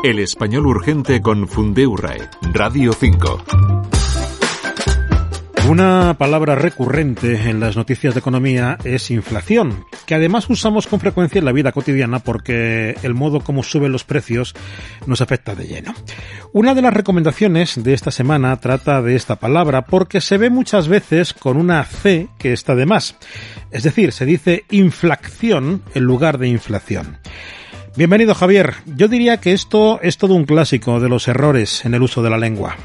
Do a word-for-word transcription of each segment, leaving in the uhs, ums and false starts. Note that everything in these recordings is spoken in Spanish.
El español urgente con Fundeu RAE, Radio cinco. Una palabra recurrente en las noticias de economía es inflación, que además usamos con frecuencia en la vida cotidiana porque el modo como suben los precios nos afecta de lleno. Una de las recomendaciones de esta semana trata de esta palabra porque se ve muchas veces con una C que está de más. Es decir, se dice inflación en lugar de inflación. Bienvenido, Javier. Yo diría que esto es todo un clásico de los errores en el uso de la lengua.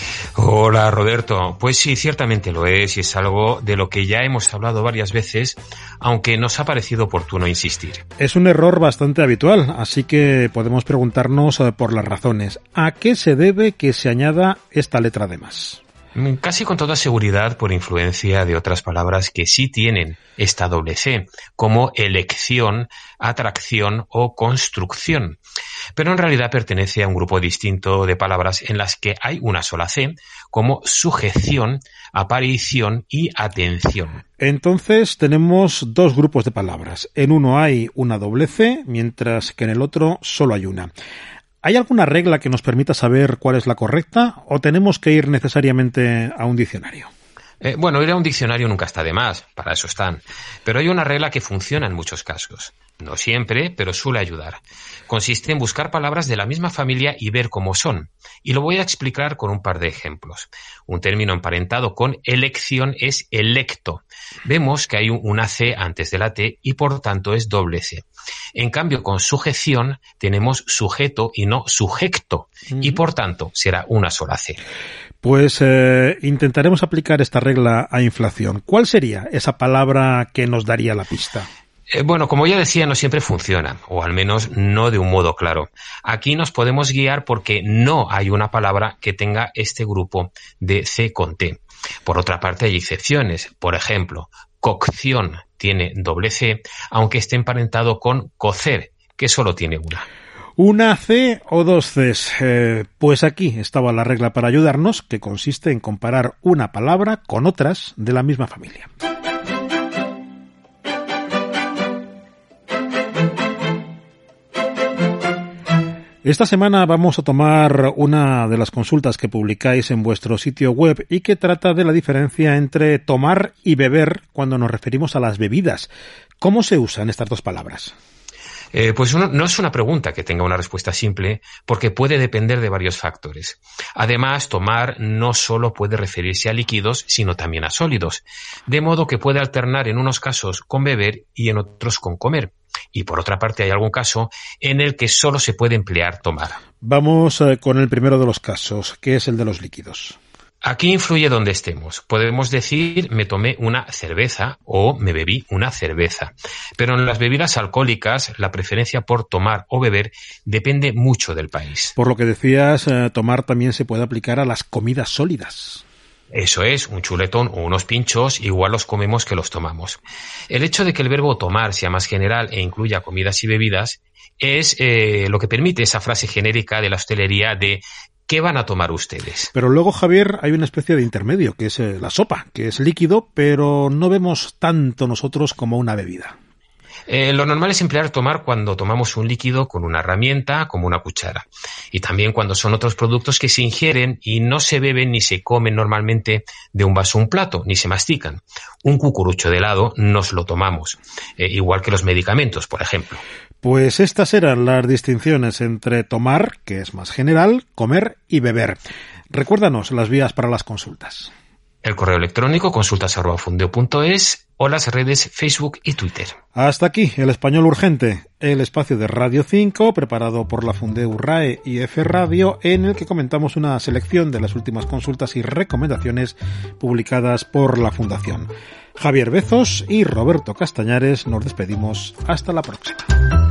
Hola, Roberto. Pues sí, ciertamente lo es y es algo de lo que ya hemos hablado varias veces, aunque nos ha parecido oportuno insistir. Es un error bastante habitual, así que podemos preguntarnos por las razones. ¿A qué se debe que se añada esta letra de más? Casi con toda seguridad por influencia de otras palabras que sí tienen esta doble C, como elección, atracción o construcción. Pero en realidad pertenece a un grupo distinto de palabras en las que hay una sola C, como sujeción, aparición y atención. Entonces tenemos dos grupos de palabras. En uno hay una doble C, mientras que en el otro solo hay una. ¿Hay alguna regla que nos permita saber cuál es la correcta o tenemos que ir necesariamente a un diccionario? Eh, bueno, ir a un diccionario nunca está de más, para eso están. Pero hay una regla que funciona en muchos casos. No siempre, pero suele ayudar. Consiste en buscar palabras de la misma familia y ver cómo son. Y lo voy a explicar con un par de ejemplos. Un término emparentado con elección es electo. Vemos que hay una C antes de la T y por tanto es doble C. En cambio, con sujeción tenemos sujeto y no sujecto. Uh-huh. Y por tanto será una sola C. Pues eh, intentaremos aplicar esta regla a inflación. ¿Cuál sería esa palabra que nos daría la pista? Eh, bueno, como ya decía, no siempre funciona, o al menos no de un modo claro. Aquí nos podemos guiar porque no hay una palabra que tenga este grupo de C con T. Por otra parte, hay excepciones. Por ejemplo, cocción tiene doble C, aunque esté emparentado con cocer, que solo tiene una. ¿Una C o dos Cs? Eh, pues aquí estaba la regla para ayudarnos, que consiste en comparar una palabra con otras de la misma familia. Esta semana vamos a tomar una de las consultas que publicáis en vuestro sitio web y que trata de la diferencia entre tomar y beber cuando nos referimos a las bebidas. ¿Cómo se usan estas dos palabras? Eh, pues uno, no es una pregunta que tenga una respuesta simple, porque puede depender de varios factores. Además, tomar no solo puede referirse a líquidos, sino también a sólidos, de modo que puede alternar en unos casos con beber y en otros con comer. Y por otra parte hay algún caso en el que solo se puede emplear tomar. Vamos eh, con el primero de los casos, que es el de los líquidos. Aquí influye donde estemos. Podemos decir me tomé una cerveza o me bebí una cerveza. Pero en las bebidas alcohólicas la preferencia por tomar o beber depende mucho del país. Por lo que decías, eh, tomar también se puede aplicar a las comidas sólidas. Eso es, un chuletón o unos pinchos igual los comemos que los tomamos. El hecho de que el verbo tomar sea más general e incluya comidas y bebidas es eh, lo que permite esa frase genérica de la hostelería de ¿qué van a tomar ustedes? Pero luego, Javier, hay una especie de intermedio, que es eh, la sopa, que es líquido, pero no vemos tanto nosotros como una bebida. Eh, lo normal es emplear tomar cuando tomamos un líquido con una herramienta, como una cuchara. Y también cuando son otros productos que se ingieren y no se beben ni se comen normalmente de un vaso o un plato, ni se mastican. Un cucurucho de helado nos lo tomamos, eh, igual que los medicamentos, por ejemplo. Pues estas eran las distinciones entre tomar, que es más general, comer y beber. Recuérdanos las vías para las consultas. El correo electrónico consultas arroba fundeu punto es o las redes Facebook y Twitter. Hasta aquí El Español Urgente, el espacio de Radio cinco preparado por la Fundeu RAE y F Radio, en el que comentamos una selección de las últimas consultas y recomendaciones publicadas por la Fundación. Javier Bezos y Roberto Castañares nos despedimos. Hasta la próxima.